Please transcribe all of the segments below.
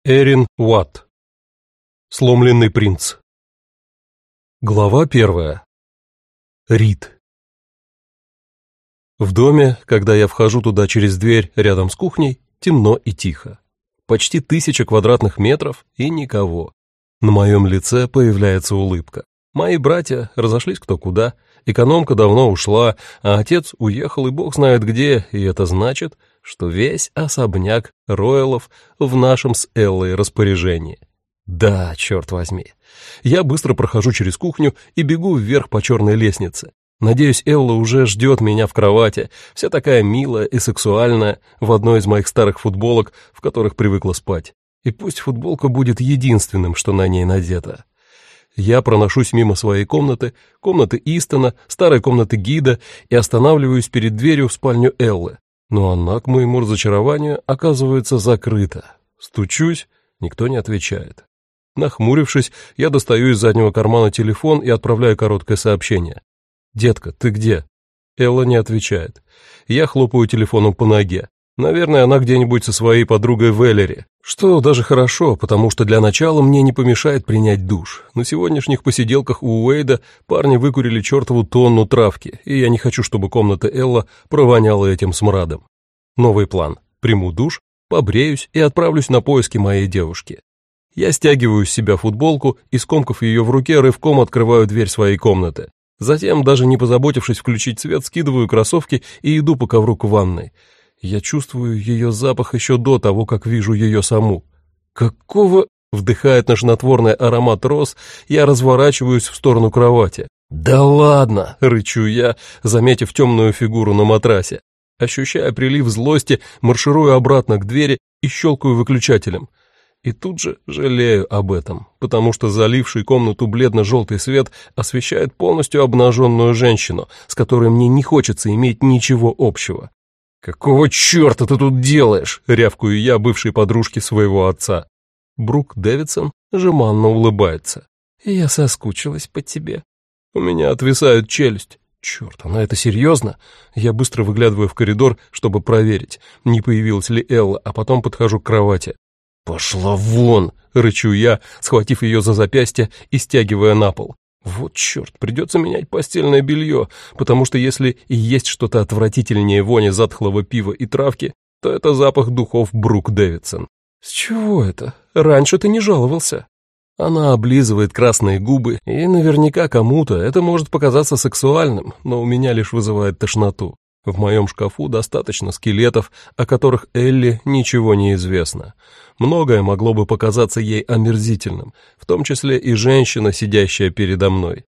Эрин Уатт. Сломленный принц. Глава 1. Рид. В доме, когда я вхожу туда через дверь рядом с кухней, темно и тихо. Почти 1000 квадратных метров и никого. На моем лице появляется улыбка. Мои братья разошлись кто куда, экономка давно ушла, а отец уехал и бог знает где, и это значит, что весь особняк Роялов в нашем с Эллой распоряжении. Да, черт возьми. Я быстро прохожу через кухню и бегу вверх по черной лестнице. Надеюсь, Элла уже ждет меня в кровати, вся такая милая и сексуальная, в одной из моих старых футболок, в которых привыкла спать. И пусть футболка будет единственным, что на ней надето. Я проношусь мимо своей комнаты Истона, старой комнаты Гида и останавливаюсь перед дверью в спальню Эллы. Но она, к моему разочарованию, оказывается закрыта. Стучусь, никто не отвечает. Нахмурившись, я достаю из заднего кармана телефон и отправляю короткое сообщение. «Детка, ты где?» Элла не отвечает. Я хлопаю телефоном по ноге. Наверное, она где-нибудь со своей подругой Вэлери. Что даже хорошо, потому что для начала мне не помешает принять душ. На сегодняшних посиделках у Уэйда парни выкурили чертову тонну травки, и я не хочу, чтобы комната Элла провоняла этим смрадом. Новый план. Приму душ, побреюсь и отправлюсь на поиски моей девушки. Я стягиваю с себя футболку и, скомкав ее в руке, рывком открываю дверь своей комнаты. Затем, даже не позаботившись включить свет, скидываю кроссовки и иду по ковру к ванной. Я чувствую ее запах еще до того, как вижу ее саму. Какого... Вдыхает тошнотворный аромат роз, я разворачиваюсь в сторону кровати. «Да ладно!» — рычу я, заметив темную фигуру на матрасе. Ощущая прилив злости, марширую обратно к двери и щелкаю выключателем. И тут же жалею об этом, потому что заливший комнату бледно-желтый свет освещает полностью обнаженную женщину, с которой мне не хочется иметь ничего общего. «Какого черта ты тут делаешь?» — рявкаю я бывшей подружке своего отца. Брук Дэвидсон жеманно улыбается. «Я соскучилась по тебе». У меня отвисает челюсть. Черт, она это серьезно? Я быстро выглядываю в коридор, чтобы проверить, не появилась ли Элла, а потом подхожу к кровати. «Пошла вон!» — рычу я, схватив ее за запястье и стягивая на пол. Вот черт, придется менять постельное белье, потому что если и есть что-то отвратительнее вони затхлого пива и травки, то это запах духов Брук Дэвидсон. «С чего это? Раньше ты не жаловался». Она облизывает красные губы, и наверняка кому-то это может показаться сексуальным, но у меня лишь вызывает тошноту. В моем шкафу достаточно скелетов, о которых Элли ничего не известно. Многое могло бы показаться ей омерзительным, в том числе и женщина, сидящая передо мной.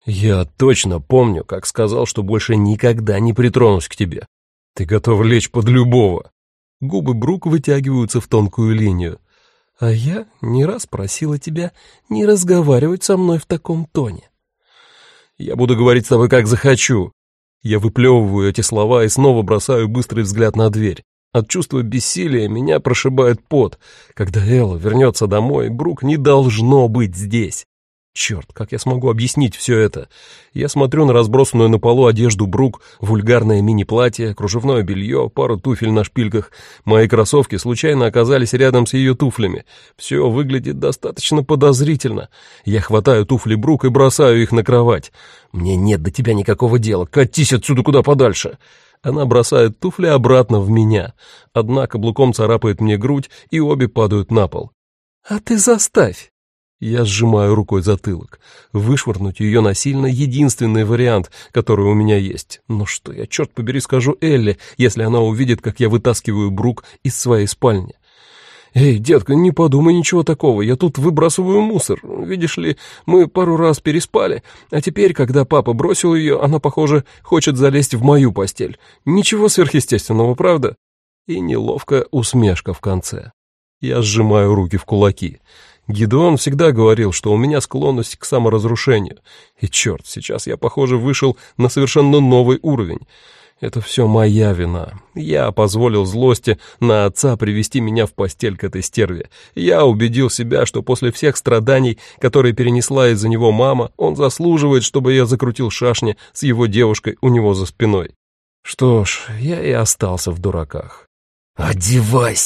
Я точно помню, как сказал, что больше никогда не притронусь к тебе. Ты готов лечь под любого. Губы Брук вытягиваются в тонкую линию. А я не раз просила тебя не разговаривать со мной в таком тоне. Я буду говорить с тобой, как захочу. Я выплевываю эти слова и снова бросаю быстрый взгляд на дверь. От чувства бессилия меня прошибает пот. Когда Элла вернется домой, Брук не должно быть здесь. Черт, как я смогу объяснить все это? Я смотрю на разбросанную на полу одежду Брук, вульгарное мини-платье, кружевное белье, пару туфель на шпильках. Мои кроссовки случайно оказались рядом с ее туфлями. Все выглядит достаточно подозрительно. Я хватаю туфли Брук и бросаю их на кровать. «Мне нет до тебя никакого дела, катись отсюда куда подальше!» Она бросает туфли обратно в меня. Одна каблуком царапает мне грудь, и обе падают на пол. «А ты заставь!» Я сжимаю рукой затылок. Вышвырнуть ее насильно — единственный вариант, который у меня есть. Но что я, черт побери, скажу Элле, если она увидит, как я вытаскиваю Брук из своей спальни? «Эй, детка, не подумай ничего такого, я тут выбрасываю мусор. Видишь ли, мы пару раз переспали, а теперь, когда папа бросил ее, она, похоже, хочет залезть в мою постель. Ничего сверхъестественного, правда?» И неловкая усмешка в конце. Я сжимаю руки в кулаки. Гидеон всегда говорил, что у меня склонность к саморазрушению. И черт, сейчас я, похоже, вышел на совершенно новый уровень. Это все моя вина. Я позволил злости на отца привести меня в постель к этой стерве. Я убедил себя, что после всех страданий, которые перенесла из-за него мама, он заслуживает, чтобы я закрутил шашни с его девушкой у него за спиной. Что ж, я и остался в дураках. «Одевайся!»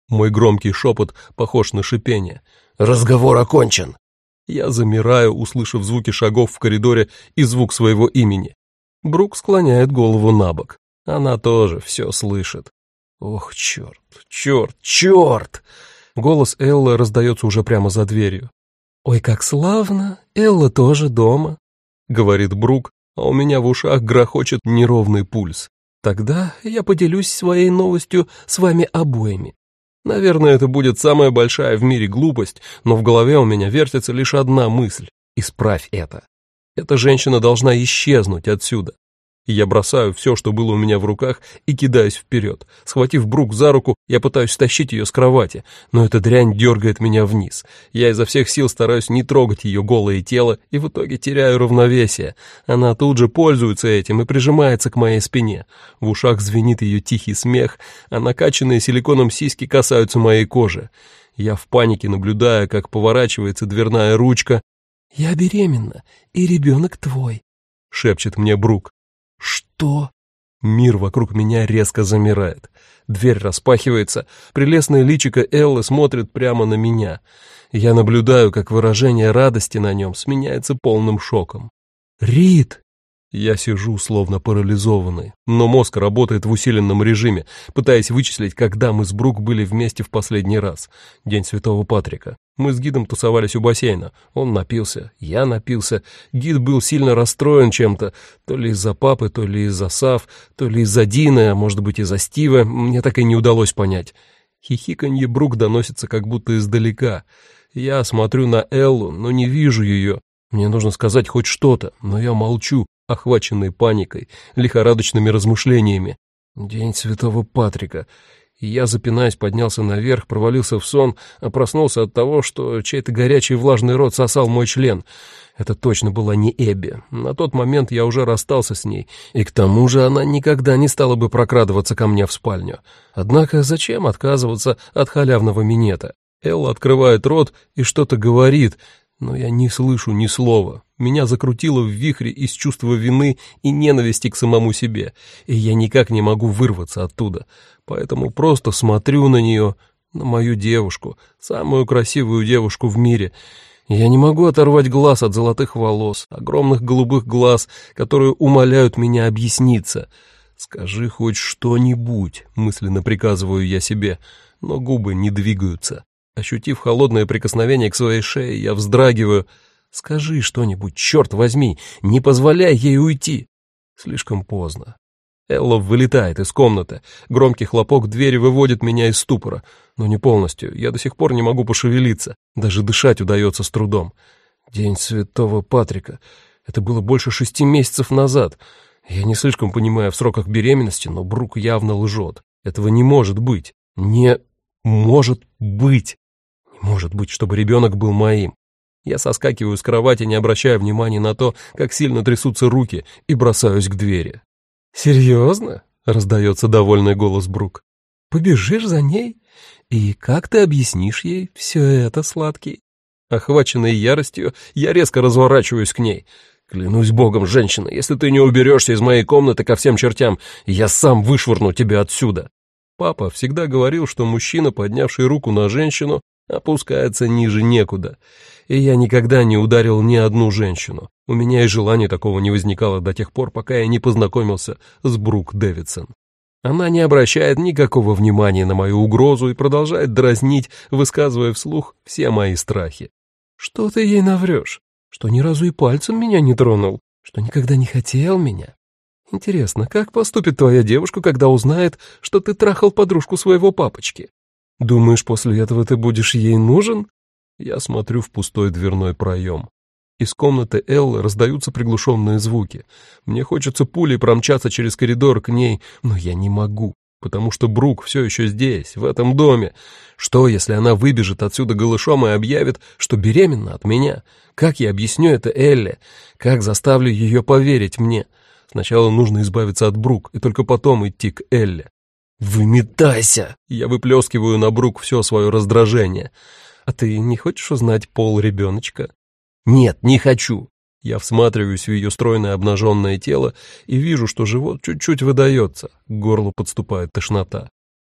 Мой громкий шепот похож на шипение. «Разговор окончен!» Я замираю, услышав звуки шагов в коридоре и звук своего имени. Брук склоняет голову на бок. Она тоже все слышит. Ох, черт, черт, черт! Голос Эллы раздается уже прямо за дверью. «Ой, как славно! Элла тоже дома!» — говорит Брук, а у меня в ушах грохочет неровный пульс. «Тогда я поделюсь своей новостью с вами обоими. Наверное, это будет самая большая в мире глупость, но в голове у меня вертится лишь одна мысль. Исправь это. Эта женщина должна исчезнуть отсюда. И я бросаю все, что было у меня в руках, и кидаюсь вперед. Схватив Брук за руку, я пытаюсь стащить ее с кровати, но эта дрянь дергает меня вниз. Я изо всех сил стараюсь не трогать ее голое тело, и в итоге теряю равновесие. Она тут же пользуется этим и прижимается к моей спине. В ушах звенит ее тихий смех, а накачанные силиконом сиськи касаются моей кожи. Я в панике наблюдаю, как поворачивается дверная ручка. «Я беременна, и ребенок твой», — шепчет мне Брук. «Что?» Мир вокруг меня резко замирает. Дверь распахивается, прелестное личико Эллы смотрит прямо на меня. Я наблюдаю, как выражение радости на нем сменяется полным шоком. «Рид!» Я сижу, словно парализованный, но мозг работает в усиленном режиме, пытаясь вычислить, когда мы с Брук были вместе в последний раз. День Святого Патрика. Мы с гидом тусовались у бассейна. Он напился, я напился. Гид был сильно расстроен чем-то, то ли из-за папы, то ли из-за Сав, то ли из-за Дины, а может быть из-за Стива. Мне так и не удалось понять. Хихиканье Брук доносится как будто издалека. Я смотрю на Эллу, но не вижу ее. Мне нужно сказать хоть что-то, но я молчу, охваченный паникой, лихорадочными размышлениями. День Святого Патрика. Я, запинаясь, поднялся наверх, провалился в сон, а проснулся от того, что чей-то горячий влажный рот сосал мой член. Это точно была не Эбби. На тот момент я уже расстался с ней, и к тому же она никогда не стала бы прокрадываться ко мне в спальню. Однако зачем отказываться от халявного минета? Элла открывает рот и что-то говорит, но я не слышу ни слова. Меня закрутило в вихре из чувства вины и ненависти к самому себе, и я никак не могу вырваться оттуда. Поэтому просто смотрю на нее, на мою девушку, самую красивую девушку в мире. Я не могу оторвать глаз от золотых волос, огромных голубых глаз, которые умоляют меня объясниться. «Скажи хоть что-нибудь», — мысленно приказываю я себе, но губы не двигаются. Ощутив холодное прикосновение к своей шее, я вздрагиваю. «Скажи что-нибудь, черт возьми, не позволяй ей уйти!» Слишком поздно. Элла вылетает из комнаты. Громкий хлопок двери выводит меня из ступора. Но не полностью, я до сих пор не могу пошевелиться. Даже дышать удается с трудом. День Святого Патрика. Это было больше 6 месяцев назад. Я не слишком понимаю в сроках беременности, но Брук явно лжет. Этого не может быть. Не может быть. Не может быть, чтобы ребенок был моим. Я соскакиваю с кровати, не обращая внимания на то, как сильно трясутся руки, и бросаюсь к двери. «Серьезно?» — раздается довольный голос Брук. «Побежишь за ней? И как ты объяснишь ей все это, сладкий?» Охваченный яростью, я резко разворачиваюсь к ней. «Клянусь богом, женщина, если ты не уберешься из моей комнаты ко всем чертям, я сам вышвырну тебя отсюда!» Папа всегда говорил, что мужчина, поднявший руку на женщину, опускается ниже некуда. И я никогда не ударил ни одну женщину. У меня и желания такого не возникало до тех пор, пока я не познакомился с Брук Дэвидсон. Она не обращает никакого внимания на мою угрозу и продолжает дразнить, высказывая вслух все мои страхи. «Что ты ей наврешь? Что ни разу и пальцем меня не тронул? Что никогда не хотел меня? Интересно, как поступит твоя девушка, когда узнает, что ты трахал подружку своего папочки? Думаешь, после этого ты будешь ей нужен?» Я смотрю в пустой дверной проем. Из комнаты Эллы раздаются приглушенные звуки. Мне хочется пулей промчаться через коридор к ней, но я не могу, потому что Брук все еще здесь, в этом доме. Что, если она выбежит отсюда голышом и объявит, что беременна от меня? Как я объясню это Элле? Как заставлю ее поверить мне? Сначала нужно избавиться от Брук, и только потом идти к Элле. «Выметайся!» Я выплескиваю на Брук все свое раздражение. «А ты не хочешь узнать пол ребеночка?» «Нет, не хочу!» Я всматриваюсь в ее стройное обнаженное тело и вижу, что живот чуть-чуть выдается, к горлу подступает тошнота.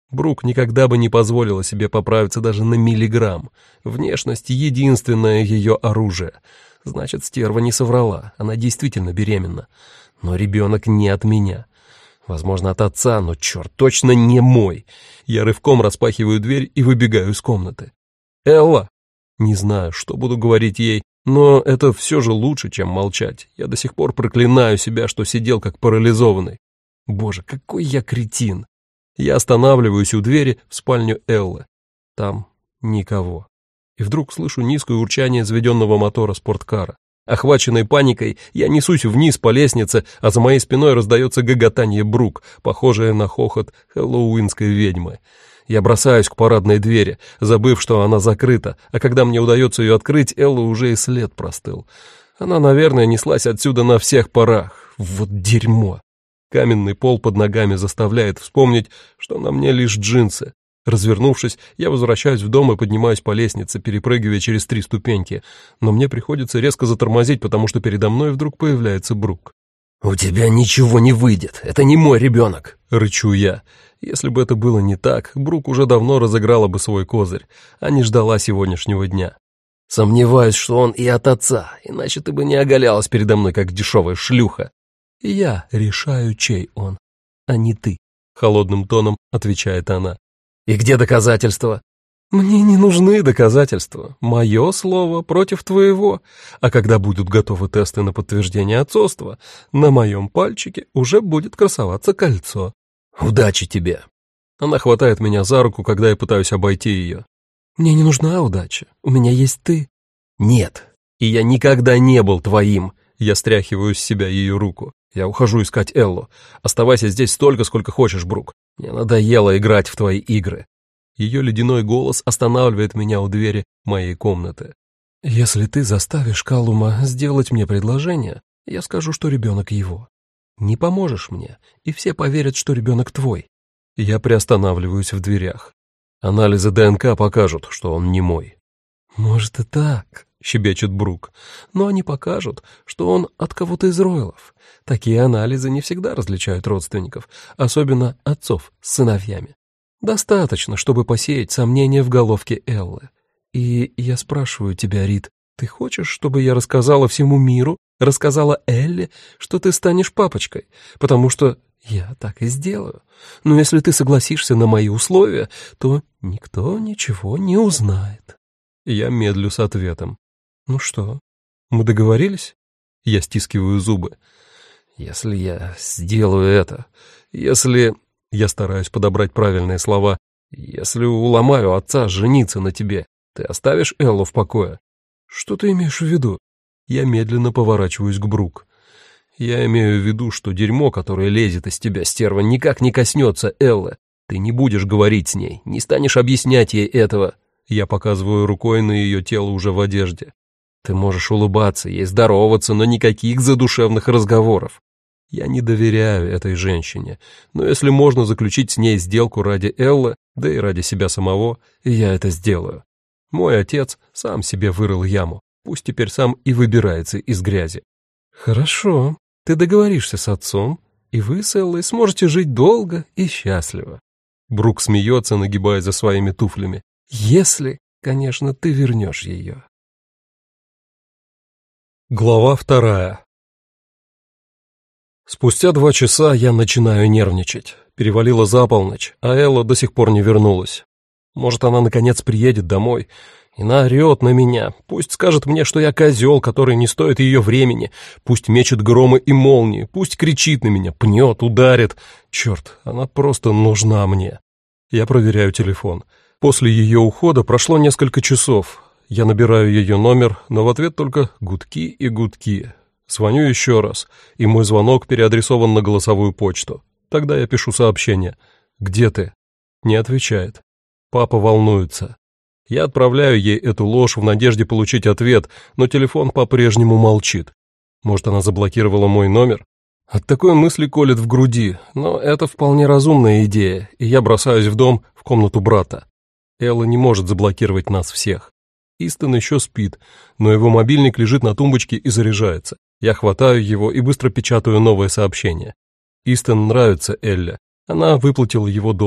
Брук никогда бы не позволила себе поправиться даже на миллиграмм. Внешность — единственное ее оружие. Значит, стерва не соврала, она действительно беременна. Но ребенок не от меня. Возможно, от отца, но, черт, точно не мой. Я рывком распахиваю дверь и выбегаю из комнаты. «Элла!» Не знаю, что буду говорить ей, но это все же лучше, чем молчать. Я до сих пор проклинаю себя, что сидел как парализованный. Боже, какой я кретин! Я останавливаюсь у двери в спальню Эллы. Там никого. И вдруг слышу низкое урчание заведенного мотора спорткара. Охваченной паникой, я несусь вниз по лестнице, а за моей спиной раздается гоготанье Брук, похожее на хохот хэллоуинской ведьмы. Я бросаюсь к парадной двери, забыв, что она закрыта, а когда мне удается ее открыть, Элла уже и след простыл. Она, наверное, неслась отсюда на всех парах. Вот дерьмо! Каменный пол под ногами заставляет вспомнить, что на мне лишь джинсы. Развернувшись, я возвращаюсь в дом и поднимаюсь по лестнице, перепрыгивая через 3 ступеньки. Но мне приходится резко затормозить, потому что передо мной вдруг появляется Брук. «У тебя ничего не выйдет, это не мой ребенок», — рычу я. Если бы это было не так, Брук уже давно разыграла бы свой козырь, а не ждала сегодняшнего дня. «Сомневаюсь, что он и от отца, иначе ты бы не оголялась передо мной, как дешевая шлюха». «Я решаю, чей он, а не ты», — холодным тоном отвечает она. «И где доказательства?» «Мне не нужны доказательства. Мое слово против твоего. А когда будут готовы тесты на подтверждение отцовства, на моем пальчике уже будет красоваться кольцо». «Удачи тебе!» Она хватает меня за руку, когда я пытаюсь обойти ее. «Мне не нужна удача. У меня есть ты». «Нет, и я никогда не был твоим». Я стряхиваю с себя ее руку. Я ухожу искать Эллу. Оставайся здесь столько, сколько хочешь, Брук. Мне надоело играть в твои игры. Ее ледяной голос останавливает меня у двери моей комнаты. Если ты заставишь Каллума сделать мне предложение, я скажу, что ребенок его. Не поможешь мне, и все поверят, что ребенок твой. Я приостанавливаюсь в дверях. Анализы ДНК покажут, что он не мой. Может и так, щебечет Брук, но они покажут, что он от кого-то из Ройлов. Такие анализы не всегда различают родственников, особенно отцов с сыновьями. Достаточно, чтобы посеять сомнения в головке Эллы. И я спрашиваю тебя, Рит, ты хочешь, чтобы я рассказала всему миру, рассказала Элле, что ты станешь папочкой? Потому что я так и сделаю. Но если ты согласишься на мои условия, то никто ничего не узнает. Я медлю с ответом. Ну что, мы договорились? Я стискиваю зубы. Если я сделаю это, если... Я стараюсь подобрать правильные слова. Если уломаю отца жениться на тебе, ты оставишь Эллу в покое? Что ты имеешь в виду? Я медленно поворачиваюсь к Брук. Я имею в виду, что дерьмо, которое лезет из тебя, стерва, никак не коснется Эллы. Ты не будешь говорить с ней, не станешь объяснять ей этого. Я показываю рукой на ее тело уже в одежде. Ты можешь улыбаться ей, здороваться, но никаких задушевных разговоров. Я не доверяю этой женщине, но если можно заключить с ней сделку ради Эллы, да и ради себя самого, я это сделаю. Мой отец сам себе вырыл яму, пусть теперь сам и выбирается из грязи. Хорошо, ты договоришься с отцом, и вы с Эллой сможете жить долго и счастливо. Брук смеется, нагибаясь за своими туфлями. Если, конечно, ты вернешь ее. Глава 2. Спустя 2 часа я начинаю нервничать. Перевалило за полночь, а Элла до сих пор не вернулась. Может, она наконец приедет домой и наорет на меня. Пусть скажет мне, что я козел, который не стоит ее времени. Пусть мечет громы и молнии. Пусть кричит на меня, пнет, ударит. Черт, она просто нужна мне. Я проверяю телефон. После ее ухода прошло несколько часов. Я набираю ее номер, но в ответ только гудки и гудки. Звоню еще раз, и мой звонок переадресован на голосовую почту. Тогда я пишу сообщение. «Где ты?» Не отвечает. Папа волнуется. Я отправляю ей эту ложь в надежде получить ответ, но телефон по-прежнему молчит. Может, она заблокировала мой номер? От такой мысли колет в груди, но это вполне разумная идея, и я бросаюсь в дом, в комнату брата. Элла не может заблокировать нас всех. Истон еще спит, но его мобильник лежит на тумбочке и заряжается. Я хватаю его и быстро печатаю новое сообщение. Истон нравится Элле. Она выплатила его долг.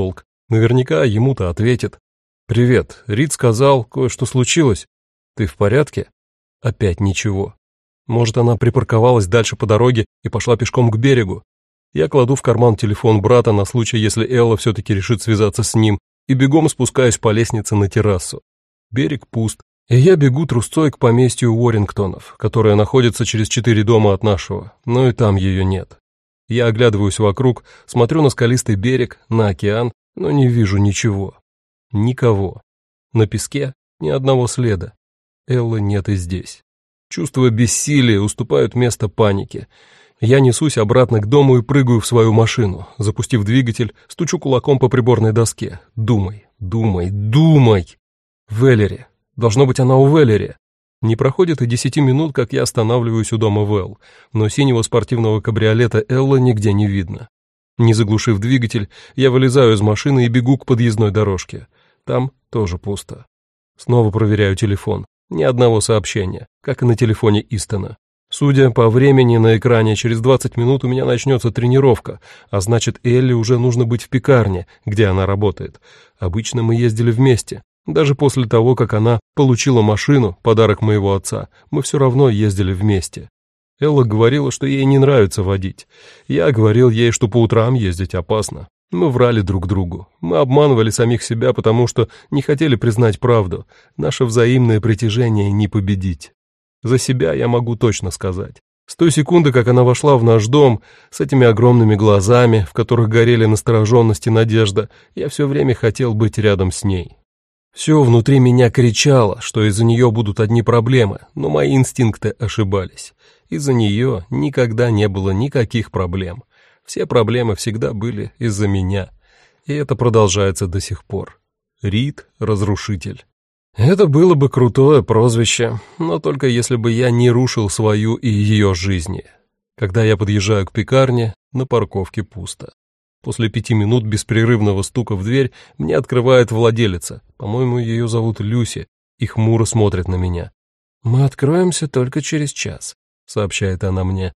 Наверняка ему-то ответит. «Привет, Рид сказал, кое-что случилось. Ты в порядке?» Опять ничего. Может, она припарковалась дальше по дороге и пошла пешком к берегу? Я кладу в карман телефон брата на случай, если Элла все-таки решит связаться с ним, и бегом спускаюсь по лестнице на террасу. Берег пуст, и я бегу трусцой к поместью Уоррингтонов, которое находится через 4 дома от нашего, но и там ее нет. Я оглядываюсь вокруг, смотрю на скалистый берег, на океан, но не вижу ничего. Никого. На песке ни одного следа. Эллы нет и здесь. Чувства бессилия уступают место панике. Я несусь обратно к дому и прыгаю в свою машину. Запустив двигатель, стучу кулаком по приборной доске. Думай, думай, думай! Веллери. Должно быть, она у Веллери. Не проходит и 10 минут, как я останавливаюсь у дома Вэл, но синего спортивного кабриолета Эллы нигде не видно. Не заглушив двигатель, я вылезаю из машины и бегу к подъездной дорожке. Там тоже пусто. Снова проверяю телефон. Ни одного сообщения, как и на телефоне Истона. Судя по времени на экране, через 20 минут у меня начнется тренировка, а значит, Элли уже нужно быть в пекарне, где она работает. Обычно мы ездили вместе. Даже после того, как она получила машину, подарок моего отца, мы все равно ездили вместе. Элла говорила, что ей не нравится водить. Я говорил ей, что по утрам ездить опасно. Мы врали друг другу. Мы обманывали самих себя, потому что не хотели признать правду. Наше взаимное притяжение не победить. За себя я могу точно сказать. С той секунды, как она вошла в наш дом, с этими огромными глазами, в которых горели настороженность и надежда, я все время хотел быть рядом с ней. Все внутри меня кричало, что из-за нее будут одни проблемы, но мои инстинкты ошибались. Из-за нее никогда не было никаких проблем. Все проблемы всегда были из-за меня. И это продолжается до сих пор. Рид — разрушитель. Это было бы крутое прозвище, но только если бы я не рушил свою и ее жизни. Когда я подъезжаю к пекарне, на парковке пусто. После 5 минут беспрерывного стука в дверь мне открывает владелица, по-моему, ее зовут Люси, и хмуро смотрит на меня. «Мы откроемся только через час», — сообщает она мне.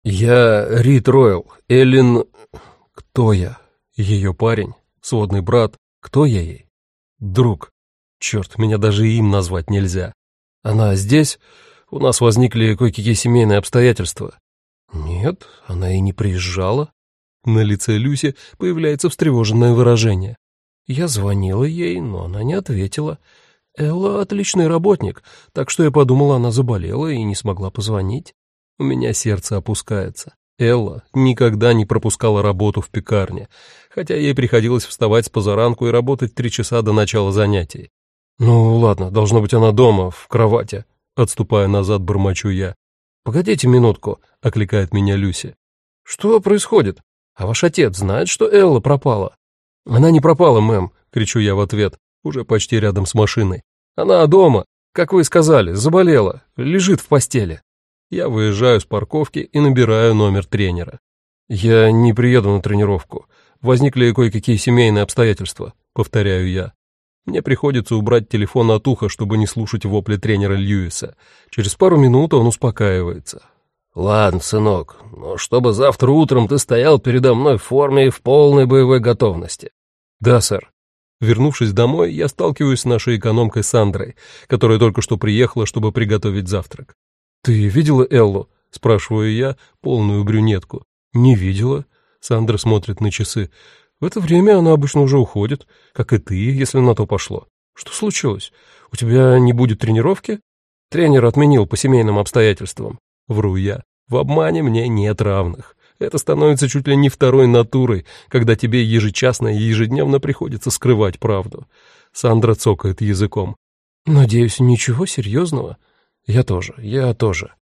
«Я Рид Ройл, Эллен...» «Кто я? Ее парень? Сводный брат? Кто я ей?» «Друг. Черт, меня даже им назвать нельзя. Она здесь? У нас возникли кое-какие семейные обстоятельства». «Нет, она и не приезжала». На лице Люси появляется встревоженное выражение. «Я звонила ей, но она не ответила. Элла отличный работник, так что я подумала, она заболела и не смогла позвонить». У меня сердце опускается. Элла никогда не пропускала работу в пекарне, хотя ей приходилось вставать с позаранку и работать 3 часа до начала занятий. «Ну ладно, должно быть она дома, в кровати», — отступая назад, бормочу я. «Погодите минутку», — окликает меня Люси. «Что происходит? А ваш отец знает, что Элла пропала?» «Она не пропала, мэм», — кричу я в ответ, уже почти рядом с машиной. «Она дома, как вы и сказали, заболела, лежит в постели». Я выезжаю с парковки и набираю номер тренера. «Я не приеду на тренировку. Возникли кое-какие семейные обстоятельства», — повторяю я. Мне приходится убрать телефон от уха, чтобы не слушать вопли тренера Льюиса. Через пару минут он успокаивается. «Ладно, сынок, но чтобы завтра утром ты стоял передо мной в форме и в полной боевой готовности». «Да, сэр». Вернувшись домой, я сталкиваюсь с нашей экономкой Сандрой, которая только что приехала, чтобы приготовить завтрак. «Ты видела Эллу?» — спрашиваю я, полную брюнетку. «Не видела». Сандра смотрит на часы. «В это время она обычно уже уходит, как и ты, если на то пошло. Что случилось? У тебя не будет тренировки?» «Тренер отменил по семейным обстоятельствам». Вру я. В обмане мне нет равных. Это становится чуть ли не второй натурой, когда тебе ежечасно и ежедневно приходится скрывать правду. Сандра цокает языком. «Надеюсь, ничего серьезного?» «Я тоже.